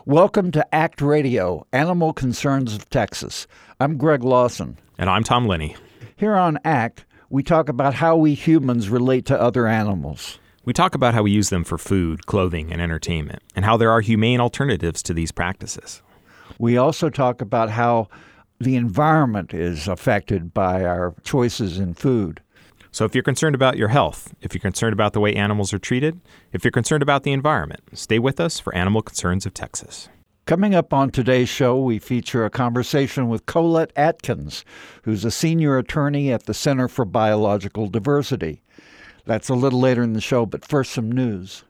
Welcome to ACT Radio, Animal Concerns of Texas. I'm Greg Lawson. And I'm Tom Linney. Here on ACT, we talk about how we humans relate to other animals. We talk about how we use them for food, clothing, and entertainment, and how there are humane alternatives to these practices. We also talk about how the environment is affected by our choices in food. So if you're concerned about your health, if you're concerned about the way animals are treated, if you're concerned about the environment, stay with us for Animal Concerns of Texas. Coming up on today's show, we feature a conversation with Colette Atkins, who's a senior attorney at the Center for Biological Diversity. That's a little later in the show, but first some news.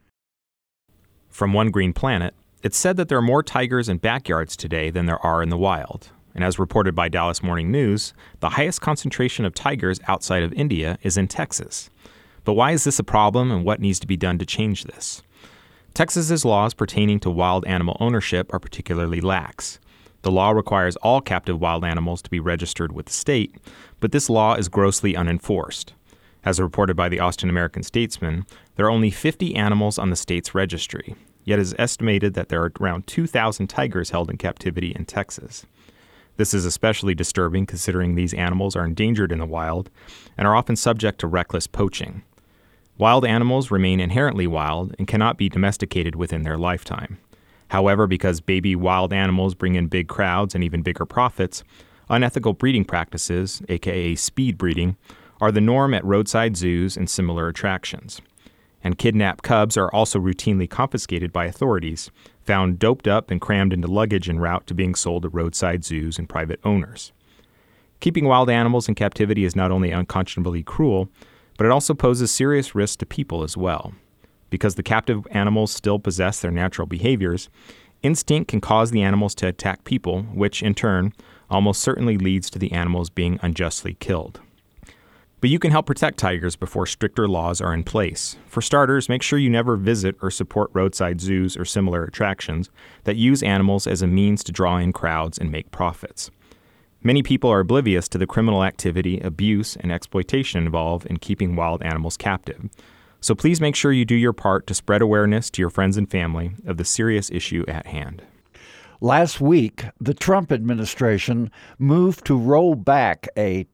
From One Green Planet, it's said that there are more tigers in backyards today than there are in the wild. And as reported by Dallas Morning News, the highest concentration of tigers outside of India is in Texas. But why is this a problem, and what needs to be done to change this? Texas's laws pertaining to wild animal ownership are particularly lax. The law requires all captive wild animals to be registered with the state, but this law is grossly unenforced. As reported by the Austin American-Statesman, there are only 50 animals on the state's registry, yet it is estimated that there are around 2,000 tigers held in captivity in Texas. This is especially disturbing considering these animals are endangered in the wild and are often subject to reckless poaching. Wild animals remain inherently wild and cannot be domesticated within their lifetime. However, because baby wild animals bring in big crowds and even bigger profits, unethical breeding practices, aka speed breeding, are the norm at roadside zoos and similar attractions. And kidnapped cubs are also routinely confiscated by authorities, found doped up and crammed into luggage en route to being sold to roadside zoos and private owners. Keeping wild animals in captivity is not only unconscionably cruel, but it also poses serious risks to people as well. Because the captive animals still possess their natural behaviors, instinct can cause the animals to attack people, which in turn almost certainly leads to the animals being unjustly killed. But you can help protect tigers before stricter laws are in place. For starters, make sure you never visit or support roadside zoos or similar attractions that use animals as a means to draw in crowds and make profits. Many people are oblivious to the criminal activity, abuse, and exploitation involved in keeping wild animals captive. So please make sure you do your part to spread awareness to your friends and family of the serious issue at hand. Last week, the Trump administration moved to roll back a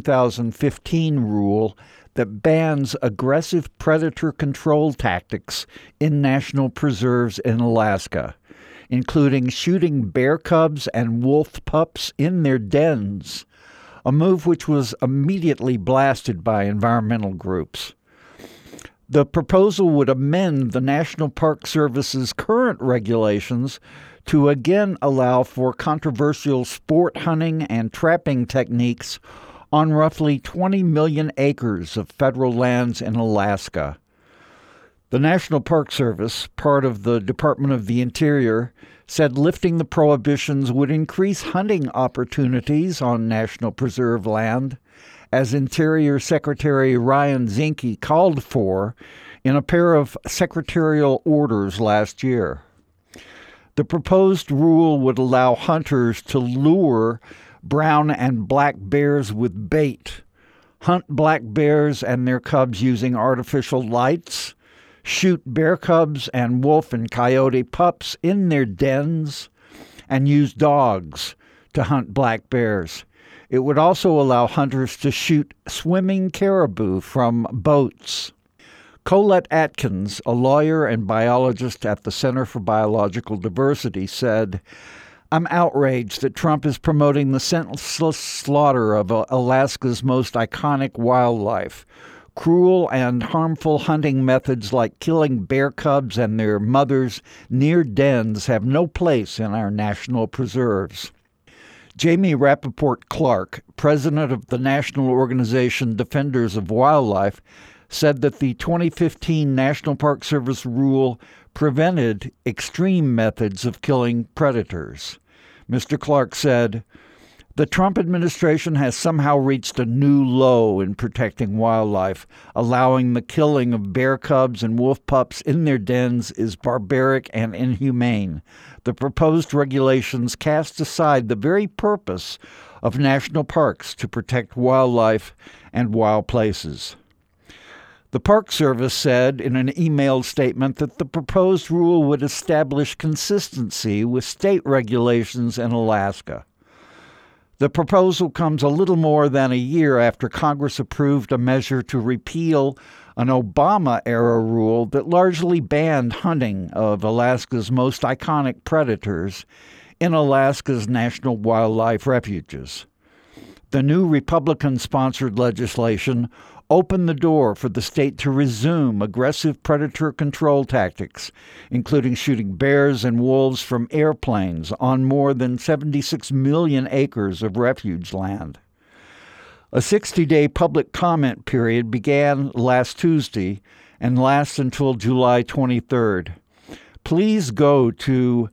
2015 rule that bans aggressive predator control tactics in national preserves in Alaska, including shooting bear cubs and wolf pups in their dens, a move which was immediately blasted by environmental groups. The proposal would amend the National Park Service's current regulations to again allow for controversial sport hunting and trapping techniques on roughly 20 million acres of federal lands in Alaska. The National Park Service, part of the Department of the Interior, said lifting the prohibitions would increase hunting opportunities on National Preserve land, as Interior Secretary Ryan Zinke called for in a pair of secretarial orders last year. The proposed rule would allow hunters to lure brown and black bears with bait, hunt black bears and their cubs using artificial lights, shoot bear cubs and wolf and coyote pups in their dens, and use dogs to hunt black bears. It would also allow hunters to shoot swimming caribou from boats. Colette Atkins, a lawyer and biologist at the Center for Biological Diversity, said, "I'm outraged that Trump is promoting the senseless slaughter of Alaska's most iconic wildlife. Cruel and harmful hunting methods like killing bear cubs and their mothers near dens have no place in our national preserves." Jamie Rappaport Clark, president of the national organization Defenders of Wildlife, said that the 2015 National Park Service rule prevented extreme methods of killing predators. Mr. Clark said, "The Trump administration has somehow reached a new low in protecting wildlife. Allowing the killing of bear cubs and wolf pups in their dens is barbaric and inhumane. The proposed regulations cast aside the very purpose of national parks to protect wildlife and wild places." The Park Service said in an emailed statement that the proposed rule would establish consistency with state regulations in Alaska. The proposal comes a little more than a year after Congress approved a measure to repeal an Obama-era rule that largely banned hunting of Alaska's most iconic predators in Alaska's national wildlife refuges. The new Republican-sponsored legislation opened the door for the state to resume aggressive predator control tactics, including shooting bears and wolves from airplanes on more than 76 million acres of refuge land. A 60-day public comment period began last Tuesday and lasts until July 23rd. Please go to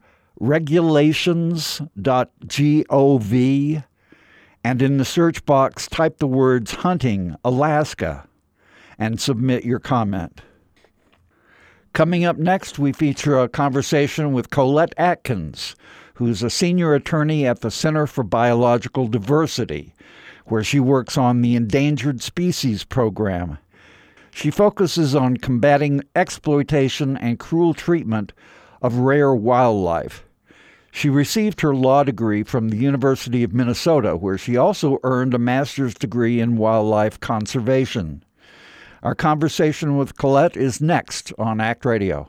regulations.gov and in the search box type the words Hunting Alaska and submit your comment. Coming up next, we feature a conversation with Colette Atkins, who's a senior attorney at the Center for Biological Diversity, where she works on the Endangered Species Program. She focuses on combating exploitation and cruel treatment of rare wildlife. She received her law degree from the University of Minnesota, where she also earned a master's degree in wildlife conservation. Our conversation with Colette is next on ACT Radio.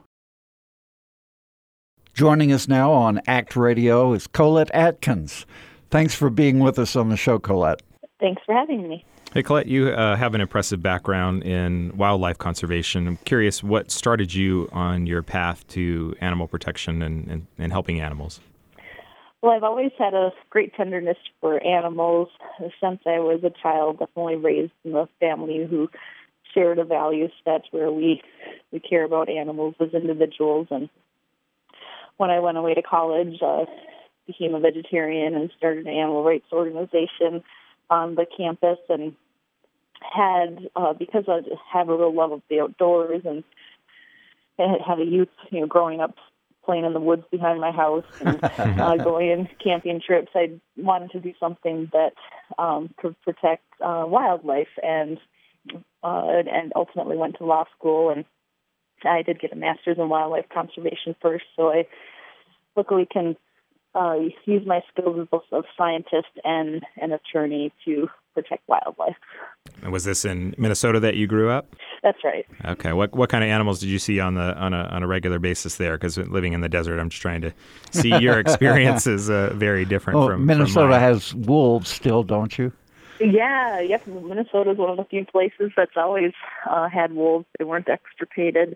Joining us now on ACT Radio is Colette Atkins. Thanks for being with us on the show, Colette. Thanks for having me. Hey, Colette, you have an impressive background in wildlife conservation. I'm curious, what started you on your path to animal protection and helping animals? Well, I've always had a great tenderness for animals since I was a child, definitely raised in a family who shared a value set where we care about animals as individuals. And when I went away to college, became a vegetarian and started an animal rights organization on the campus, and had, because I have a real love of the outdoors and had a youth, growing up playing in the woods behind my house and going on camping trips, I wanted to do something that could protect wildlife, and ultimately went to law school, and I did get a master's in wildlife conservation first, so I luckily can use my skills as both a scientist and an attorney to protect wildlife. And was this in Minnesota that you grew up? That's right. Okay. What kind of animals did you see on a regular basis there? Because living in the desert, I'm just trying to see your experience is very different from Minnesota mine. has wolves still, don't you? Yeah, yes. Minnesota is one of the few places that's always had wolves. They weren't extirpated.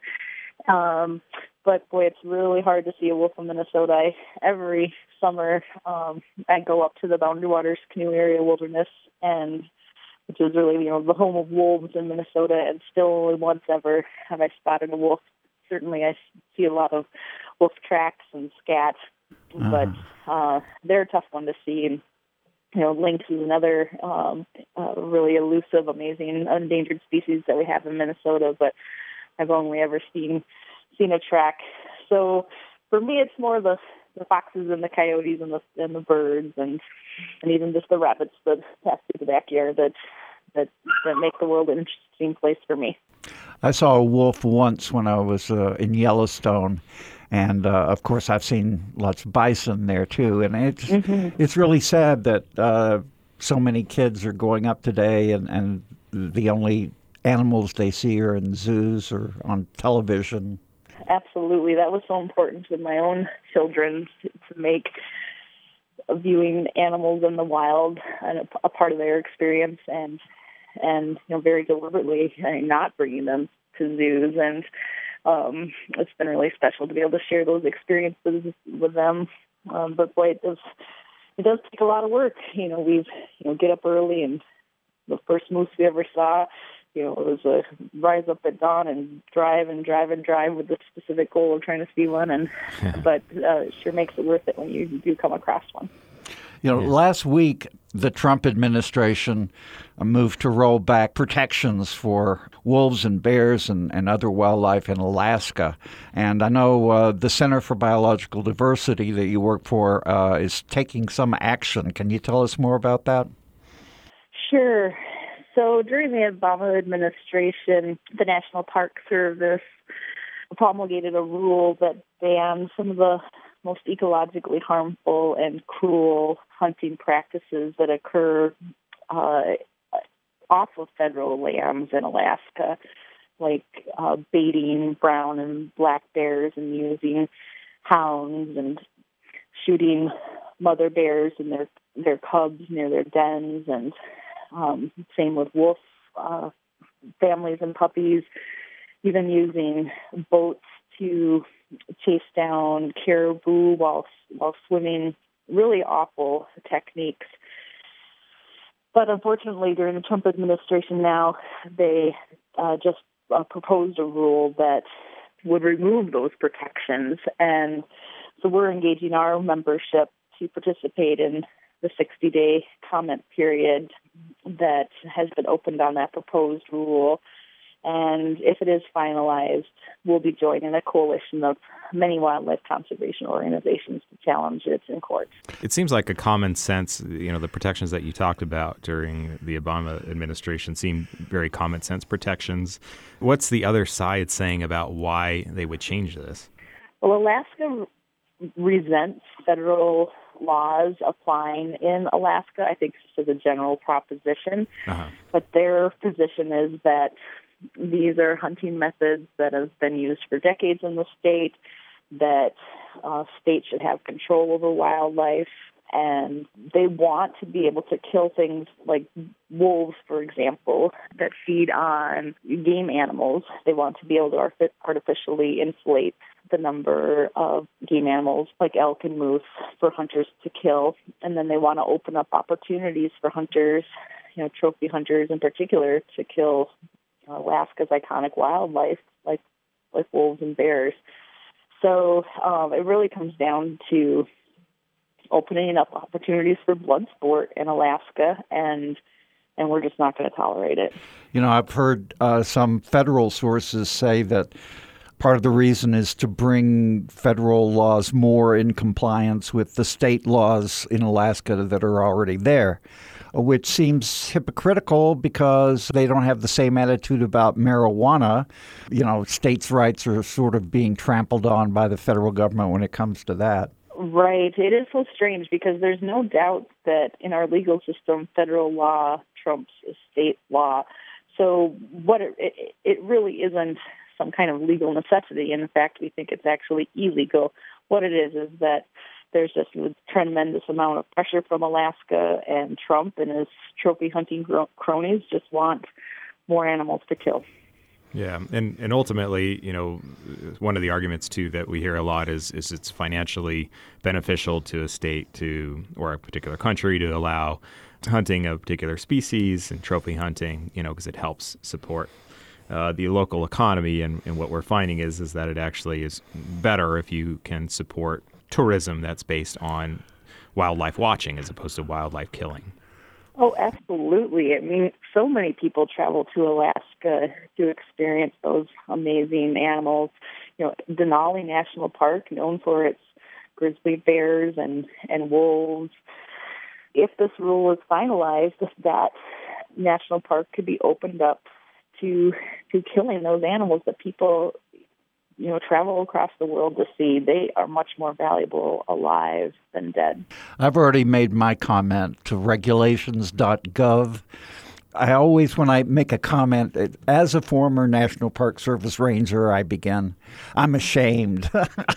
But boy, it's really hard to see a wolf in Minnesota. Every summer, I go up to the Boundary Waters Canoe Area Wilderness, and which is really, the home of wolves in Minnesota, and still only once ever have I spotted a wolf. Certainly I see a lot of wolf tracks and scat, but they're a tough one to see. And, lynx is another really elusive, amazing, endangered species that we have in Minnesota, but I've only ever seen a track. So for me, it's more the foxes and the coyotes and the birds and even just the rabbits that pass through the backyard that make the world an interesting place for me. I saw a wolf once when I was in Yellowstone, and of course I've seen lots of bison there too. And it's really sad that so many kids are growing up today and the only animals they see are in zoos or on television. Absolutely. That was so important to my own children to make viewing animals in the wild a part of their experience, and very deliberately not bringing them to zoos. And it's been really special to be able to share those experiences with them. But boy, it does take a lot of work. We get up early, and the first moose we ever saw, it was a rise up at dawn and drive with the specific goal of trying to see one. But it sure makes it worth it when you do come across one. Last week, the Trump administration moved to roll back protections for wolves and bears and other wildlife in Alaska. And I know the Center for Biological Diversity that you work for is taking some action. Can you tell us more about that? Sure. So during the Obama administration, the National Park Service promulgated a rule that banned some of the most ecologically harmful and cruel hunting practices that occur off of federal lands in Alaska, like baiting brown and black bears and using hounds and shooting mother bears and their cubs near their dens, and same with wolf families and puppies, even using boats to chase down caribou while swimming. Really awful techniques. But unfortunately, during the Trump administration now, they just proposed a rule that would remove those protections. And so we're engaging our membership to participate in the 60-day comment period that has been opened on that proposed rule. And if it is finalized, we'll be joining a coalition of many wildlife conservation organizations to challenge it in court. It seems like a common sense, the protections that you talked about during the Obama administration seem very common sense protections. What's the other side saying about why they would change this? Well, Alaska resents federal laws applying in Alaska, I think just as a general proposition. But their position is that these are hunting methods that have been used for decades in the state, that states should have control over wildlife, and they want to be able to kill things like wolves, for example, that feed on game animals. They want to be able to artificially inflate the number of game animals like elk and moose for hunters to kill, and then they want to open up opportunities for hunters, trophy hunters in particular, to kill Alaska's iconic wildlife like wolves and bears. So it really comes down to opening up opportunities for blood sport in Alaska, and we're just not going to tolerate it. I've heard some federal sources say that part of the reason is to bring federal laws more in compliance with the state laws in Alaska that are already there, which seems hypocritical because they don't have the same attitude about marijuana. States' rights are sort of being trampled on by the federal government when it comes to that. Right. It is so strange because there's no doubt that in our legal system, federal law trumps state law. So what it really isn't some kind of legal necessity. And in fact, we think it's actually illegal. What it is that there's just a tremendous amount of pressure from Alaska, and Trump and his trophy hunting cronies just want more animals to kill. Yeah, and ultimately, one of the arguments, too, that we hear a lot is it's financially beneficial to a state or a particular country to allow hunting of particular species and trophy hunting, because it helps support the local economy. And what we're finding is that it actually is better if you can support tourism that's based on wildlife watching as opposed to wildlife killing. Oh, absolutely. I mean, so many people travel to Alaska to experience those amazing animals. Denali National Park, known for its grizzly bears and wolves. If this rule is finalized, that national park could be opened up to killing those animals that people travel across the world to see. They are much more valuable alive than dead. I've already made my comment to regulations.gov. I always, when I make a comment, as a former National Park Service ranger, I begin, I'm ashamed.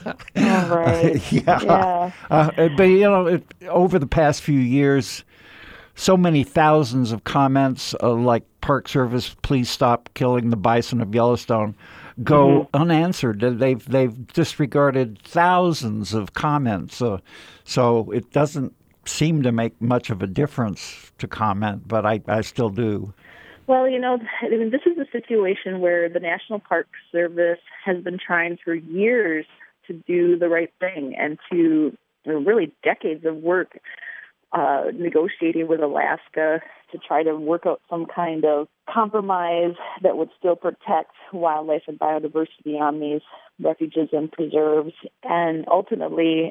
Right. Yeah. But, over the past few years, so many thousands of comments like Park Service, please stop killing the bison of Yellowstone, go unanswered. They've disregarded thousands of comments. So it doesn't seem to make much of a difference to comment, but I still do. Well, this is a situation where the National Park Service has been trying for years to do the right thing and to really decades of work negotiating with Alaska to try to work out some kind of compromise that would still protect wildlife and biodiversity on these refuges and preserves. And ultimately,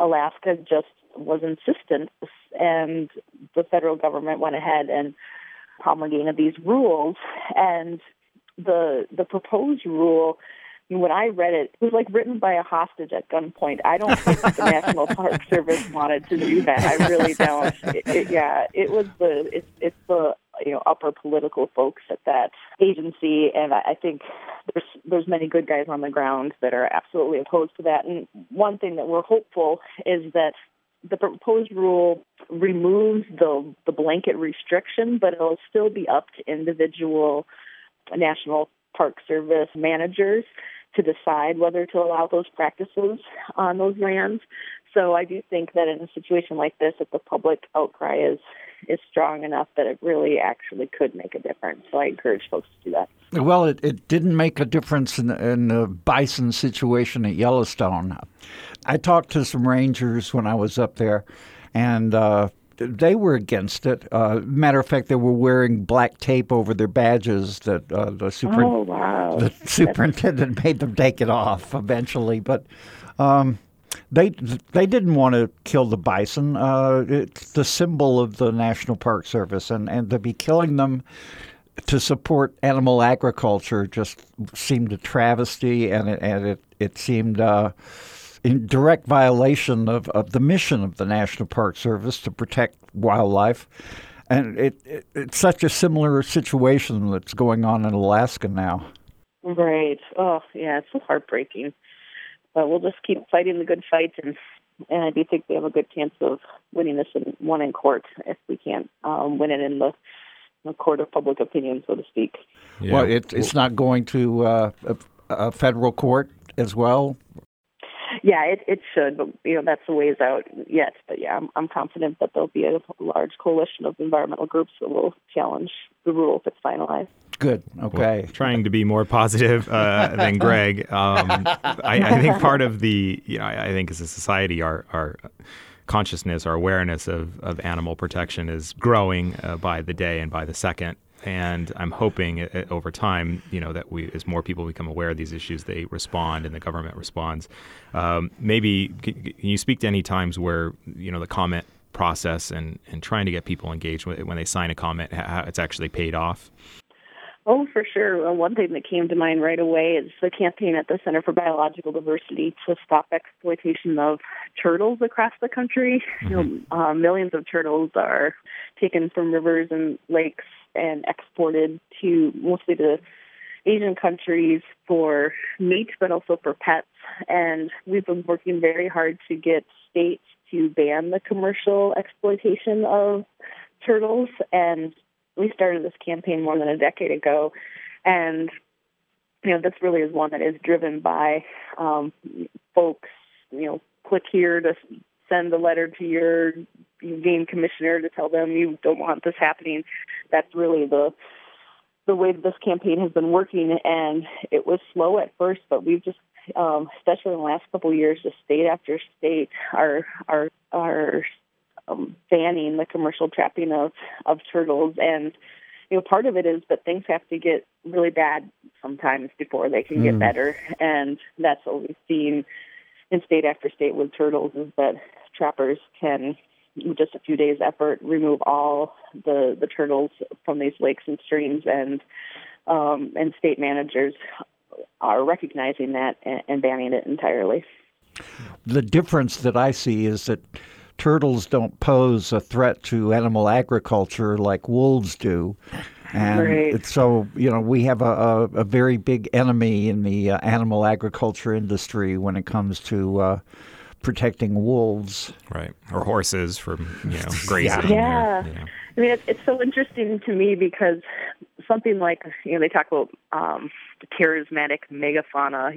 Alaska just was insistent, and the federal government went ahead and promulgating of these rules. And the proposed rule, when I read it, it was like written by a hostage at gunpoint. I don't think the National Park Service wanted to do that. I really don't. It's the upper political folks at that agency, and I think there's many good guys on the ground that are absolutely opposed to that. And one thing that we're hopeful is that the proposed rule removes the blanket restriction, but it'll still be up to individual National Park Service managers to decide whether to allow those practices on those lands. So I do think that in a situation like this, if the public outcry is strong enough that it really actually could make a difference. So I encourage folks to do that. Well, it didn't make a difference in the bison situation at Yellowstone. I talked to some rangers when I was up there, and they were against it. Matter of fact, they were wearing black tape over their badges that the superintendent made them take it off eventually. But they didn't want to kill the bison. It's the symbol of the National Park Service, and to be killing them to support animal agriculture just seemed a travesty, and it seemed in direct violation of the mission of the National Park Service to protect wildlife. And it's such a similar situation that's going on in Alaska now. Right. Oh, yeah, it's so heartbreaking. But we'll just keep fighting the good fight, and I do think we have a good chance of winning this one in court if we can't win it in the court of public opinion, so to speak. Yeah. Well, it's not going to a federal court as well? Yeah, it should, but that's a ways out yet. But yeah, I'm confident that there'll be a large coalition of environmental groups that will challenge the rule if it's finalized. Good. Okay. Well, trying to be more positive than Greg. I think part of I think as a society, our consciousness, our awareness of animal protection is growing by the day and by the second. And I'm hoping over time, that as more people become aware of these issues, they respond and the government responds. Maybe can you speak to any times where, the comment process and trying to get people engaged when they sign a comment, how it's actually paid off? Oh, for sure. Well, one thing that came to mind right away is the campaign at the Center for Biological Diversity to stop exploitation of turtles across the country. Mm-hmm. Millions of turtles are taken from rivers and lakes and exported to mostly to Asian countries for meat, but also for pets. And we've been working very hard to get states to ban the commercial exploitation of turtles. And we started this campaign more than a decade ago. And, this really is one that is driven by folks, click here to send a letter to your game commissioner to tell them you don't want this happening. That's really the way that this campaign has been working, and it was slow at first, but we've just, especially in the last couple of years, just state after state are banning the commercial trapping of turtles. And part of it is that things have to get really bad sometimes before they can get better, and that's what we've seen in state after state with turtles is that trappers can, with just a few days' effort, remove all the turtles from these lakes and streams, and state managers are recognizing that and banning it entirely. The difference that I see is that turtles don't pose a threat to animal agriculture like wolves do. And right. So, we have a very big enemy in the animal agriculture industry when it comes to protecting wolves. Right. Or horses from, grazing. Yeah. Or, I mean, it's so interesting to me because something like, they talk about the charismatic megafauna,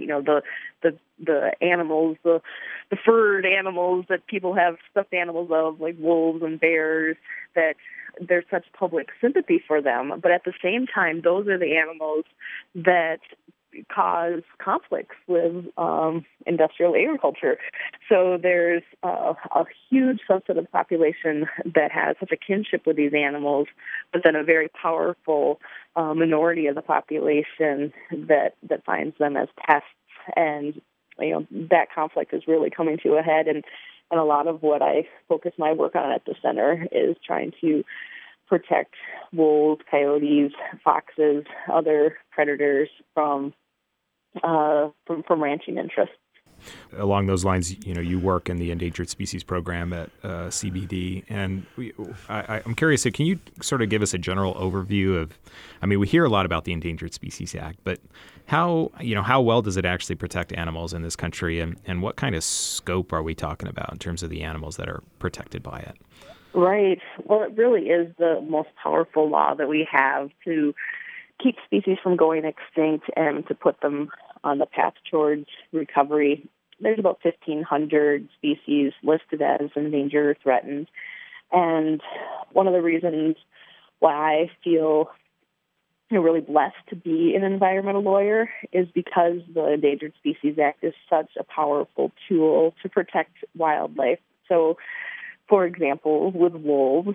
the animals, the furred animals that people have stuffed animals of, like wolves and bears, that there's such public sympathy for them. But at the same time, those are the animals that cause conflicts with industrial agriculture. So there's a huge subset of the population that has such a kinship with these animals, but then a very powerful minority of the population that finds them as pests. And that conflict is really coming to a head. And a lot of what I focus my work on at the center is trying to protect wolves, coyotes, foxes, other predators from ranching interests. Along those lines, you work in the Endangered Species Program at CBD, and I'm curious, so can you sort of give us a general overview of, we hear a lot about the Endangered Species Act, but how well does it actually protect animals in this country, and what kind of scope are we talking about in terms of the animals that are protected by it? Right. Well, it really is the most powerful law that we have to keep species from going extinct and to put them on the path towards recovery. There's about 1,500 species listed as endangered or threatened. And one of the reasons why I feel really blessed to be an environmental lawyer is because the Endangered Species Act is such a powerful tool to protect wildlife. So, for example, with wolves,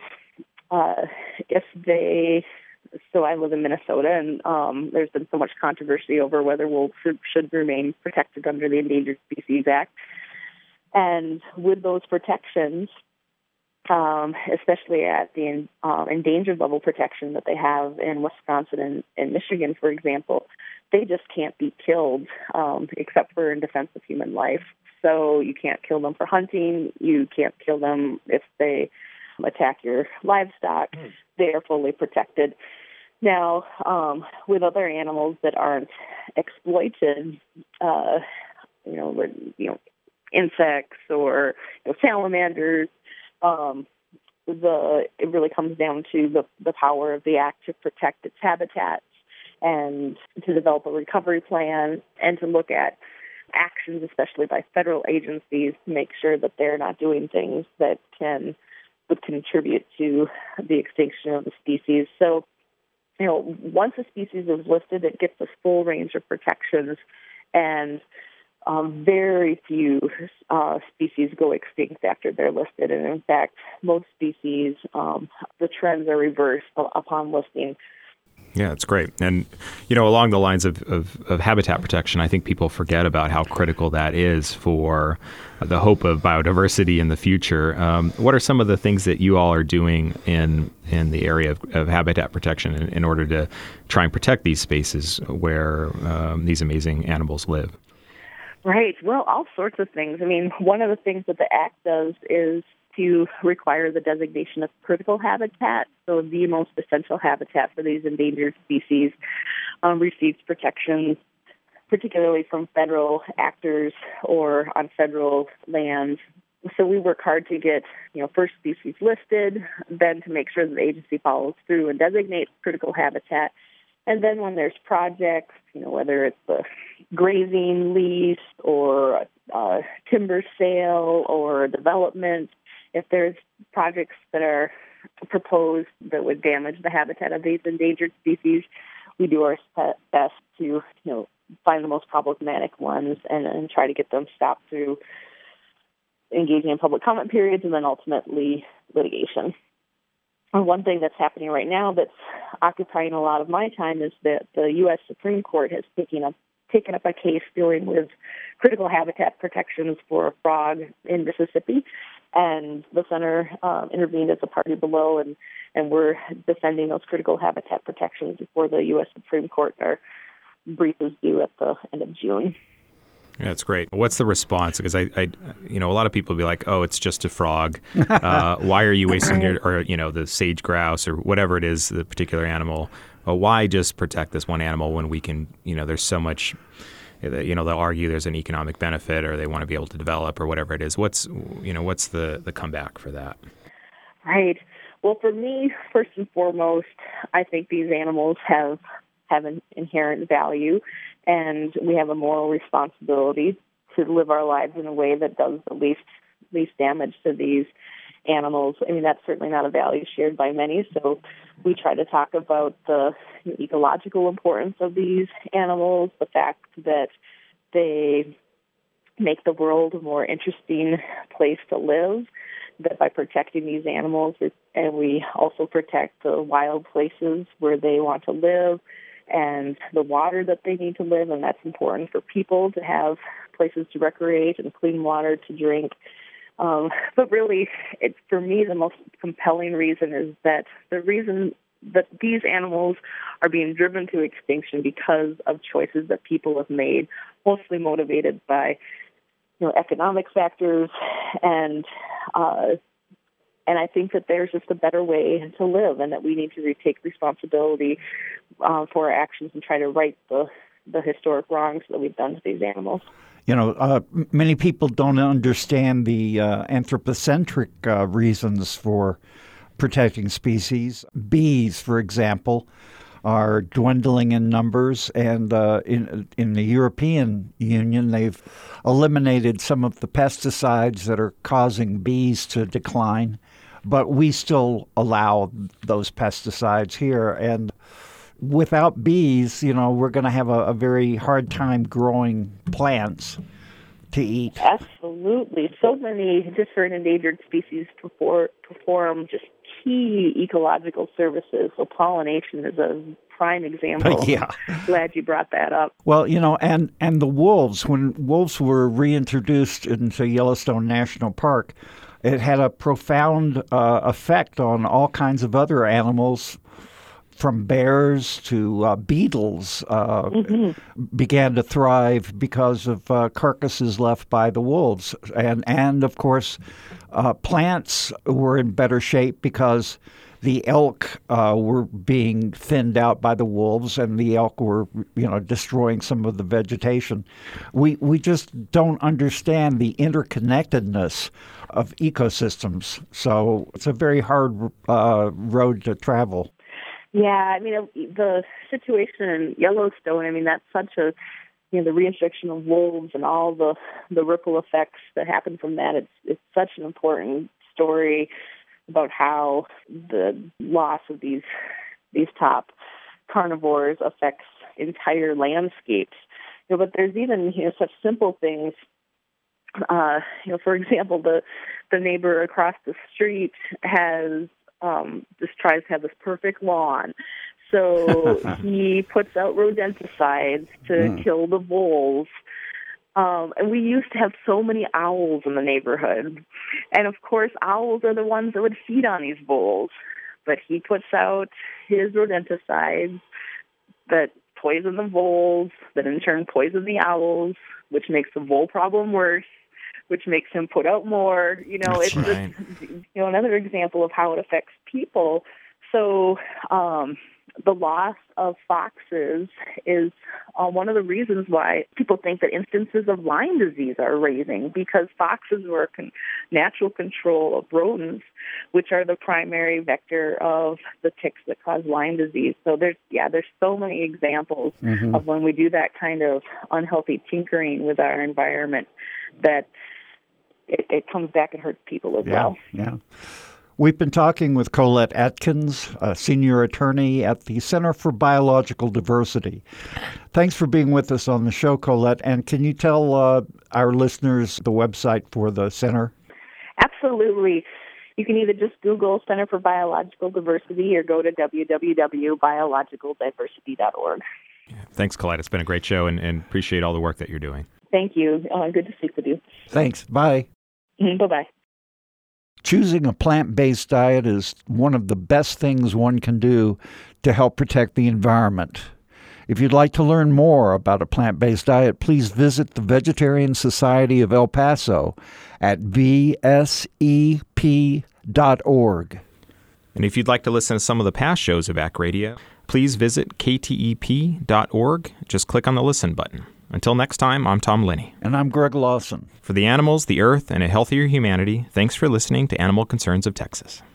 So I live in Minnesota, and there's been so much controversy over whether wolves should remain protected under the Endangered Species Act. And with those protections, especially at the endangered level protection that they have in Wisconsin and Michigan, for example, they just can't be killed except for in defense of human life. So you can't kill them for hunting. You can't kill them if they attack your livestock. They are fully protected. Now, with other animals that aren't exploited, insects or salamanders, it really comes down to the power of the act to protect its habitats and to develop a recovery plan and to look at actions, especially by federal agencies, to make sure that they're not doing things that would contribute to the extinction of the species. So, once a species is listed, it gets a full range of protections, and very few species go extinct after they're listed. And in fact, most species, the trends are reversed upon listing. Yeah, it's great. And, along the lines of habitat protection, I think people forget about how critical that is for the hope of biodiversity in the future. What are some of the things that you all are doing in the area of habitat protection in order to try and protect these spaces where these amazing animals live? Right. Well, all sorts of things. One of the things that the Act does is to require the designation of critical habitat, so the most essential habitat for these endangered species, receives protections, particularly from federal actors or on federal lands. So we work hard to get, first species listed, then to make sure that the agency follows through and designates critical habitat. And then when there's projects, whether it's a grazing lease or a timber sale or development, if there's projects that are proposed that would damage the habitat of these endangered species, we do our best to, find the most problematic ones and try to get them stopped through engaging in public comment periods and then ultimately litigation. And one thing that's happening right now that's occupying a lot of my time is that the U.S. Supreme Court has taken up a case dealing with critical habitat protections for a frog in Mississippi. And the center intervened as a party below, and we're defending those critical habitat protections before the U.S. Supreme Court. Our brief is due at the end of June. Yeah, that's great. What's the response? Because a lot of people will be like, "Oh, it's just a frog. Why are you wasting the sage grouse or whatever it is, the particular animal? Why just protect this one animal when we can? There's so much." They'll argue there's an economic benefit, or they want to be able to develop, or whatever it is. What's the comeback for that? Right. Well, for me, first and foremost, I think these animals have an inherent value, and we have a moral responsibility to live our lives in a way that does the least damage to these animals. That's certainly not a value shared by many, so we try to talk about the ecological importance of these animals, the fact that they make the world a more interesting place to live, that by protecting these animals, and we also protect the wild places where they want to live and the water that they need to live, and that's important for people to have places to recreate and clean water to drink. But really, for me, the most compelling reason is that the reason that these animals are being driven to extinction because of choices that people have made, mostly motivated by economic factors, and I think that there's just a better way to live, and that we need to retake responsibility for our actions and try to right the historic wrongs that we've done to these animals. Many people don't understand the anthropocentric reasons for protecting species. Bees, for example, are dwindling in numbers, and in the European Union, they've eliminated some of the pesticides that are causing bees to decline, but we still allow those pesticides here. And without bees, we're going to have a very hard time growing plants to eat. Absolutely. So many different endangered species perform just key ecological services. So pollination is a prime example. Yeah. Glad you brought that up. Well, and the wolves, when wolves were reintroduced into Yellowstone National Park, it had a profound effect on all kinds of other animals, from bears to beetles began to thrive because of carcasses left by the wolves. And of course, plants were in better shape because the elk were being thinned out by the wolves, and the elk were, destroying some of the vegetation. We just don't understand the interconnectedness of ecosystems. So it's a very hard road to travel. Yeah, the situation in Yellowstone, that's such a, the reintroduction of wolves and all the ripple effects that happen from that. It's such an important story about how the loss of these top carnivores affects entire landscapes. But there's even, such simple things. For example, the neighbor across the street has just tries to have this perfect lawn. So he puts out rodenticides to kill the voles. And we used to have so many owls in the neighborhood. And of course, owls are the ones that would feed on these voles. But he puts out his rodenticides that poison the voles, that in turn poison the owls, which makes the vole problem worse, which makes him put out more. It's right. Another example of how it affects people. So the loss of foxes is one of the reasons why people think that instances of Lyme disease are raising, because foxes were natural control of rodents, which are the primary vector of the ticks that cause Lyme disease. So there's so many examples of when we do that kind of unhealthy tinkering with our environment that it comes back and hurts people as well. Yeah. We've been talking with Colette Atkins, a senior attorney at the Center for Biological Diversity. Thanks for being with us on the show, Colette. And can you tell our listeners the website for the center? Absolutely. You can either just Google Center for Biological Diversity or go to www.biologicaldiversity.org. Thanks, Colette. It's been a great show, and appreciate all the work that you're doing. Thank you. Good to speak with you. Thanks. Bye. Bye-bye. Choosing a plant-based diet is one of the best things one can do to help protect the environment. If you'd like to learn more about a plant-based diet, please visit the Vegetarian Society of El Paso at vsep.org. And if you'd like to listen to some of the past shows of ACK Radio, please visit ktep.org. Just click on the Listen button. Until next time, I'm Tom Linney. And I'm Greg Lawson. For the animals, the earth, and a healthier humanity, thanks for listening to Animal Concerns of Texas.